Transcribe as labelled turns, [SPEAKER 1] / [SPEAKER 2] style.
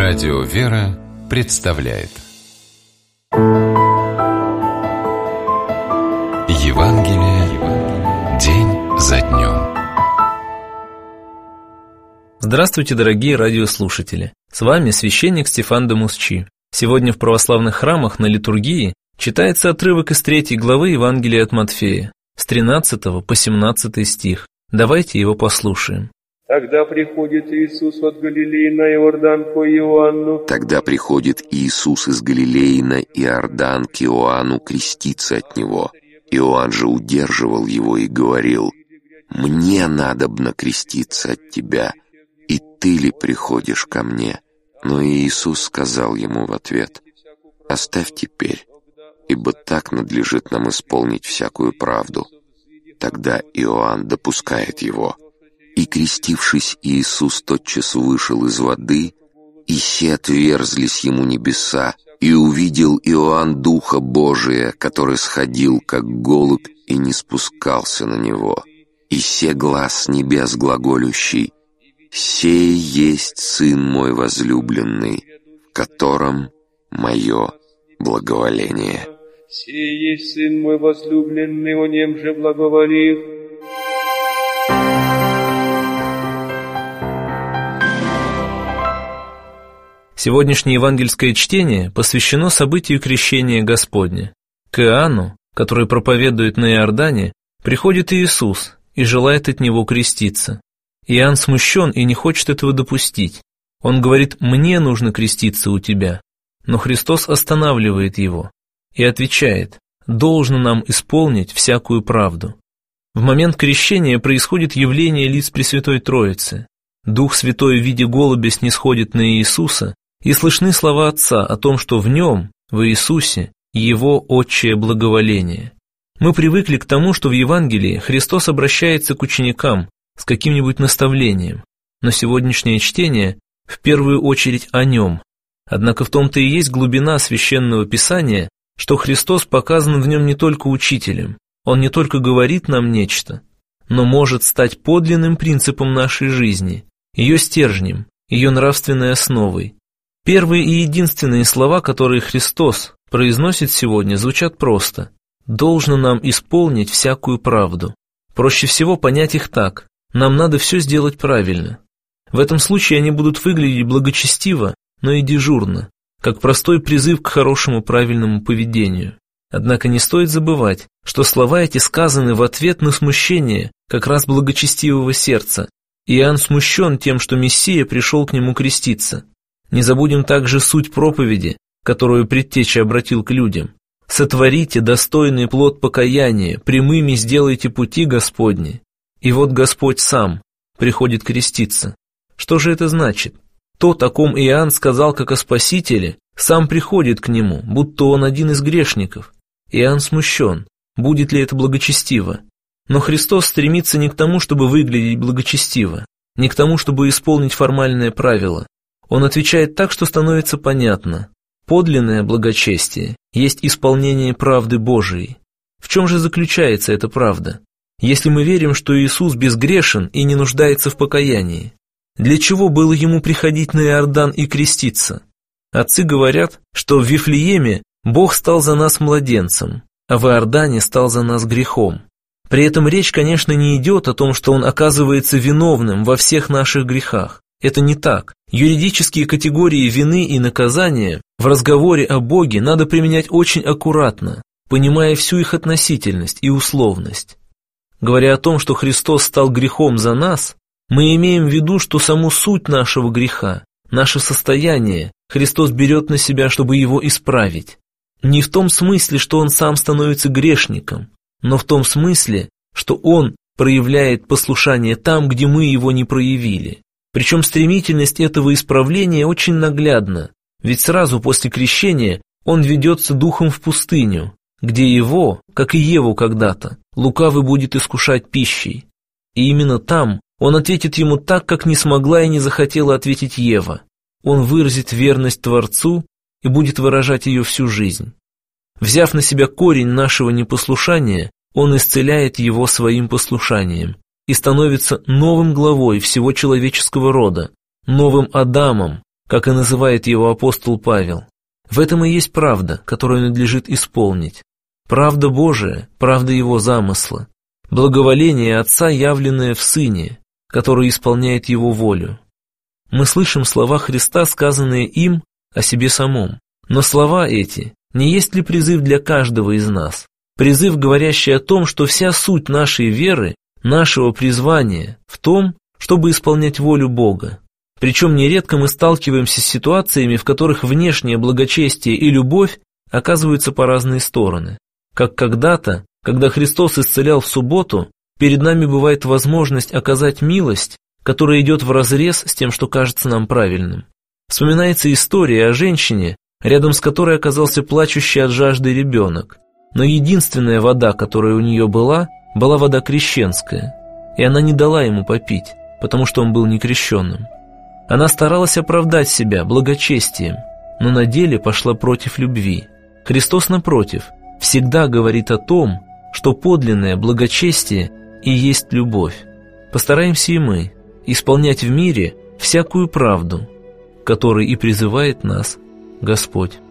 [SPEAKER 1] Радио «Вера» представляет Евангелие день за днем.
[SPEAKER 2] Здравствуйте, дорогие радиослушатели! С вами священник Стефан де Мусчи. Сегодня в православных храмах на литургии читается отрывок из 3 главы Евангелия от Матфея, с 13 по 17 стих. Давайте его послушаем.
[SPEAKER 3] Тогда приходит Иисус от Галилеи на Иордан к Иоанну.
[SPEAKER 4] Тогда приходит Иисус из Галилеи на Иордан к Иоанну креститься от него. Иоанн же удерживал его и говорил: «Мне надобно креститься от тебя, и ты ли приходишь ко мне?» Но Иисус сказал ему в ответ: «Оставь теперь, ибо так надлежит нам исполнить всякую правду». Тогда Иоанн допускает его. И, крестившись, Иисус тотчас вышел из воды, и се отверзлись ему небеса, и увидел Иоанн Духа Божия, который сходил, как голубь, и не спускался на него. И се глас с небес глаголющий: «Сей есть Сын мой возлюбленный, в котором мое благоволение».
[SPEAKER 3] «Сей есть Сын мой возлюбленный, о нем же благоволив».
[SPEAKER 2] Сегодняшнее евангельское чтение посвящено событию крещения Господня. К Иоанну, который проповедует на Иордане, приходит Иисус и желает от него креститься. Иоанн смущен и не хочет этого допустить. Он говорит: «Мне нужно креститься у тебя». Но Христос останавливает его и отвечает: «Должно нам исполнить всякую правду». В момент крещения происходит явление лиц Пресвятой Троицы. Дух Святой в виде голубя снисходит на Иисуса, и слышны слова Отца о том, что в Нем, в Иисусе, Его отчее благоволение. Мы привыкли к тому, что в Евангелии Христос обращается к ученикам с каким-нибудь наставлением, но сегодняшнее чтение в первую очередь о Нем. Однако в том-то и есть глубина Священного Писания, что Христос показан в нем не только учителем, Он не только говорит нам нечто, но может стать подлинным принципом нашей жизни, ее стержнем, ее нравственной основой. Первые и единственные слова, которые Христос произносит сегодня, звучат просто: «Должно нам исполнить всякую правду». Проще всего понять их так: нам надо все сделать правильно. В этом случае они будут выглядеть благочестиво, но и дежурно, как простой призыв к хорошему правильному поведению. Однако не стоит забывать, что слова эти сказаны в ответ на смущение как раз благочестивого сердца. Иоанн смущен тем, что Мессия пришел к нему креститься. Не забудем также суть проповеди, которую Предтеча обратил к людям: «Сотворите достойный плод покаяния, прямыми сделайте пути Господни». И вот Господь сам приходит креститься. Что же это значит? То, о ком Иоанн сказал как о Спасителе, сам приходит к нему, будто он один из грешников. Иоанн смущен, будет ли это благочестиво. Но Христос стремится не к тому, чтобы выглядеть благочестиво, не к тому, чтобы исполнить формальное правило. Он отвечает так, что становится понятно: подлинное благочестие есть исполнение правды Божией. В чем же заключается эта правда? Если мы верим, что Иисус безгрешен и не нуждается в покаянии, для чего было ему приходить на Иордан и креститься? Отцы говорят, что в Вифлееме Бог стал за нас младенцем, а в Иордане стал за нас грехом. При этом речь, конечно, не идет о том, что он оказывается виновным во всех наших грехах. Это не так. Юридические категории вины и наказания в разговоре о Боге надо применять очень аккуратно, понимая всю их относительность и условность. Говоря о том, что Христос стал грехом за нас, мы имеем в виду, что саму суть нашего греха, наше состояние, Христос берет на себя, чтобы его исправить. Не в том смысле, что Он сам становится грешником, но в том смысле, что Он проявляет послушание там, где мы его не проявили. Причем стремительность этого исправления очень наглядна, ведь сразу после крещения Он ведется духом в пустыню, где его, как и Еву когда-то, лукавый будет искушать пищей. И именно там Он ответит ему так, как не смогла и не захотела ответить Ева. Он выразит верность Творцу и будет выражать ее всю жизнь. Взяв на себя корень нашего непослушания, Он исцеляет его своим послушанием и становится новым главой всего человеческого рода, новым Адамом, как и называет его апостол Павел. В этом и есть правда, которую надлежит исполнить. Правда Божия, правда Его замысла, благоволение Отца, явленное в Сыне, который исполняет Его волю. Мы слышим слова Христа, сказанные им о себе самом. Но слова эти не есть ли призыв для каждого из нас? Призыв, говорящий о том, что вся суть нашей веры, нашего призвания в том, чтобы исполнять волю Бога. Причем нередко мы сталкиваемся с ситуациями, в которых внешнее благочестие и любовь оказываются по разные стороны. Как когда-то, когда Христос исцелял в субботу, перед нами бывает возможность оказать милость, которая идет вразрез с тем, что кажется нам правильным. Вспоминается история о женщине, рядом с которой оказался плачущий от жажды ребенок. Но единственная вода, которая у нее была вода крещенская, и она не дала ему попить, потому что он был некрещенным. Она старалась оправдать себя благочестием, но на деле пошла против любви. Христос, напротив, всегда говорит о том, что подлинное благочестие и есть любовь. Постараемся и мы исполнять в мире всякую правду, которой и призывает нас Господь.